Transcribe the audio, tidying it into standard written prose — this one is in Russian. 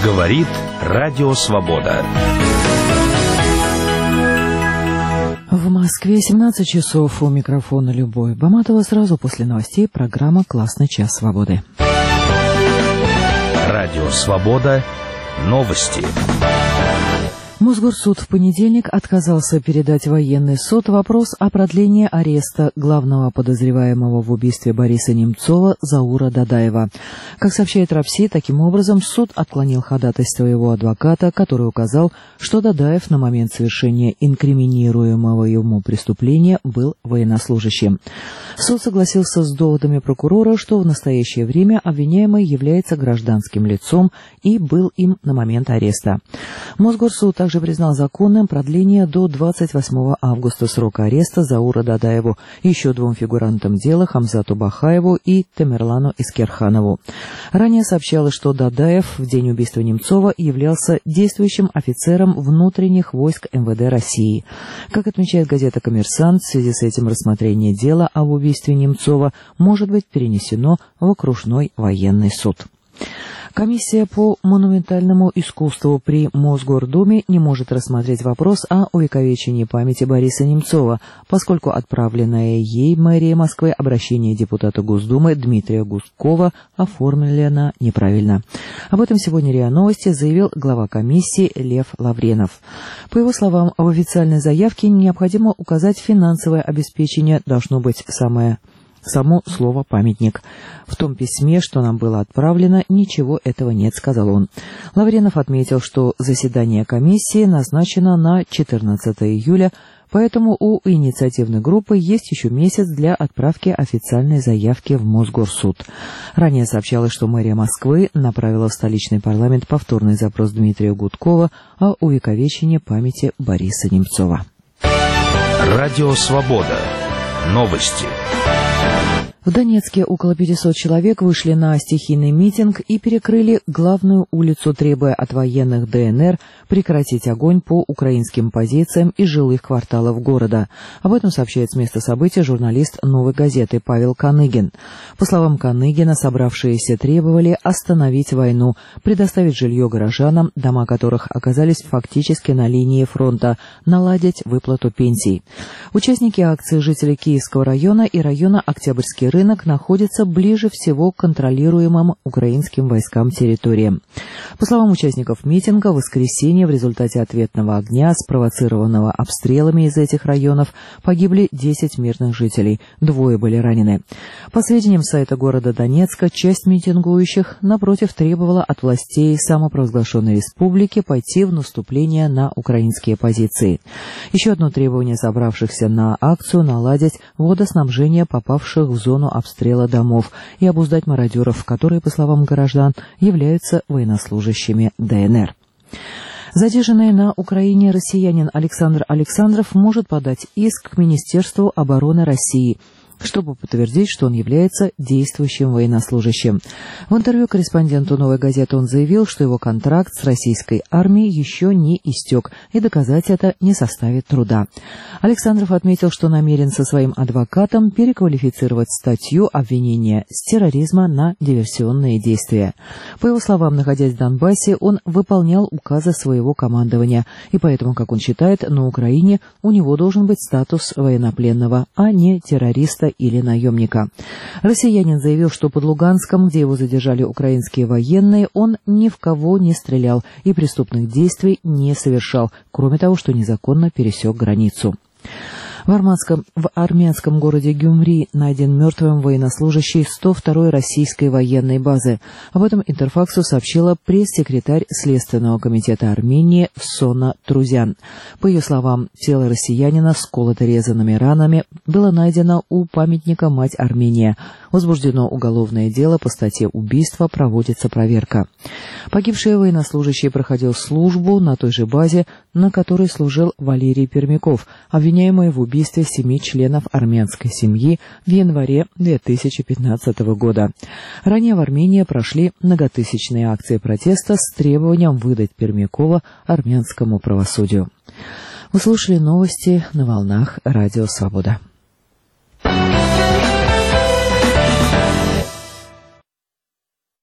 Говорит Радио Свобода. В Москве 17 часов. У микрофона Любовь Баматова. Сразу после новостей программа «Классный час свободы». Радио Свобода. Новости. Мосгорсуд в понедельник отказался передать в военный суд вопрос о продлении ареста главного подозреваемого в убийстве Бориса Немцова Заура Дадаева. Как сообщает РАПСИ, таким образом суд отклонил ходатайство его адвоката, который указал, что Дадаев на момент совершения инкриминируемого ему преступления был военнослужащим. Суд согласился с доводами прокурора, что в настоящее время обвиняемый является гражданским лицом и был им на момент ареста. Мосгорсуд также признал законным продление до 28 августа срока ареста Заура Дадаеву и еще двум фигурантам дела Хамзату Бахаеву и Тамерлану Искерханову. Ранее сообщалось, что Дадаев в день убийства Немцова являлся действующим офицером внутренних войск МВД России. Как отмечает газета «Коммерсант», в связи с этим рассмотрение дела об убийстве Немцова может быть перенесено в окружной военный суд. Комиссия по монументальному искусству при Мосгордуме не может рассмотреть вопрос о увековечении памяти Бориса Немцова, поскольку отправленное ей мэрией Москвы обращение депутата Госдумы Дмитрия Гудкова оформлено неправильно. Об этом сегодня РИА Новости заявил глава комиссии Лев Лавренов. По его словам, в официальной заявке необходимо указать финансовое обеспечение, должно быть само слово «памятник». В том письме, что нам было отправлено, ничего этого нет, сказал он. Лавренов отметил, что заседание комиссии назначено на 14 июля, поэтому у инициативной группы есть еще месяц для отправки официальной заявки в Мосгорсуд. Ранее сообщалось, что мэрия Москвы направила в столичный парламент повторный запрос Дмитрия Гудкова о увековечении памяти Бориса Немцова. Радио Свобода. Новости. В Донецке около 500 человек вышли на стихийный митинг и перекрыли главную улицу, требуя от военных ДНР прекратить огонь по украинским позициям из жилых кварталов города. Об этом сообщает с места событий журналист «Новой газеты» Павел Каныгин. По словам Каныгина, собравшиеся требовали остановить войну, предоставить жилье горожанам, дома которых оказались фактически на линии фронта, наладить выплату пенсий. Участники акции, жители Киевского района и района Октябрьский рынок, находится ближе всего к контролируемым украинским войскам территориям. По словам участников митинга, в воскресенье в результате ответного огня, спровоцированного обстрелами из этих районов, погибли 10 мирных жителей, 2 были ранены. По сведениям сайта города Донецка, часть митингующих, напротив, требовала от властей самопровозглашенной республики пойти в наступление на украинские позиции. Еще одно требование собравшихся на акцию — наладить водоснабжение попавших в зону обстрела домов и обуздать мародеров, которые, по словам граждан, являются военнослужащими ДНР. Задержанный на Украине россиянин Александр Александров может подать иск к Министерству обороны России, чтобы подтвердить, что он является действующим военнослужащим. В интервью корреспонденту «Новой газеты» он заявил, что его контракт с российской армией еще не истек, и доказать это не составит труда. Александров отметил, что намерен со своим адвокатом переквалифицировать статью обвинения с терроризма на диверсионные действия. По его словам, находясь в Донбассе, он выполнял указы своего командования, и поэтому, как он считает, на Украине у него должен быть статус военнопленного, а не террориста или наемника. Россиянин заявил, что под Луганском, где его задержали украинские военные, он ни в кого не стрелял и преступных действий не совершал, кроме того, что незаконно пересек границу. В армянском городе Гюмри найден мертвым военнослужащий 102-й российской военной базы. Об этом Интерфаксу сообщила пресс-секретарь Следственного комитета Армении Сона Трузян. По ее словам, тело россиянина с колото-резанными ранами было найдено у памятника «Мать Армения». Возбуждено уголовное дело по статье убийства, проводится проверка. Погибший военнослужащий проходил службу на той же базе, на которой служил Валерий Пермяков, обвиняемый в убийстве 7 членов армянской семьи в январе 2015 года. Ранее в Армении прошли многотысячные акции протеста с требованием выдать Пермякова армянскому правосудию. Вы слушали новости на волнах Радио Свобода.